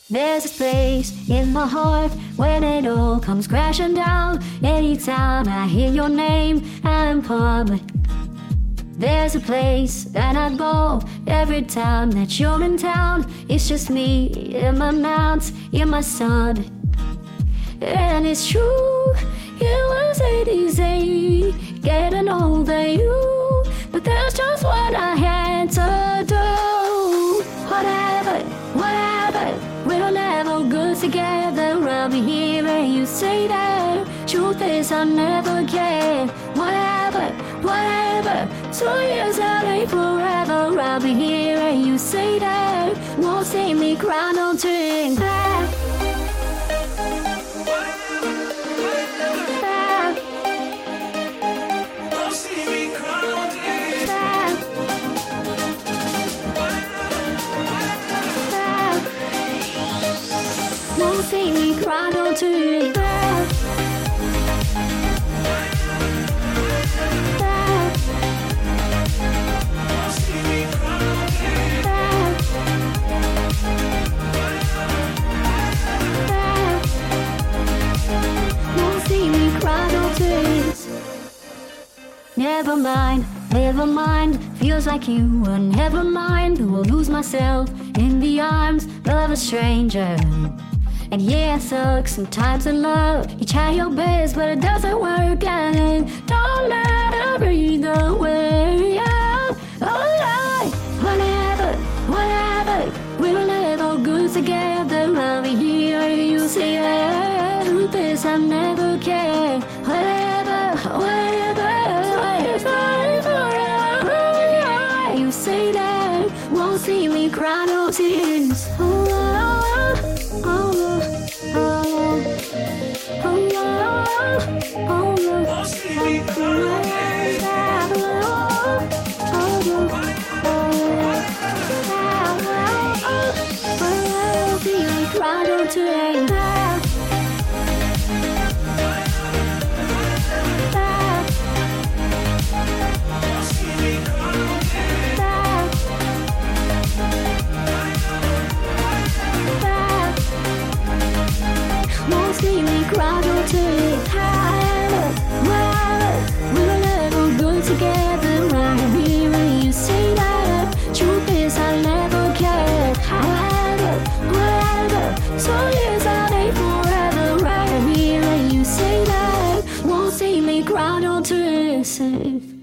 There's this place in my heart when it all comes crashing down. Anytime I hear your name out in public, there's a place that I go every time that you're in town. It's just me in my mounts, in my sun. And it's true, it wasn't easy getting over you, but there's just what I had to do. Whatever, we're never good together. I'll be here and you say that. Truth is I never cared. Whatever, 2 years out ain't forever. I'll be here and you say that. Won't see me cry, no drink back. Won't see me cry, don't turn back. Won't see me cry, don't turn. Never mind, feels like you were never mind. Will lose myself in the arms of a stranger. And yeah, it sucks sometimes in love. You try your best, but it doesn't work. And don't let her breathe away. Yeah. Alright, whatever, we're never good together. I'll be here, you say that. Truth is I never cared. Whatever, you say that. Won't see me cry, no tears. Cry, don't turn back. Won't see me cry, don't turn back. We're never good together. I'm here when you say that. Truth is I never cared. Whatever, 2 years out ain't forever. Right here when you say that. Won't see me cry, don't turn.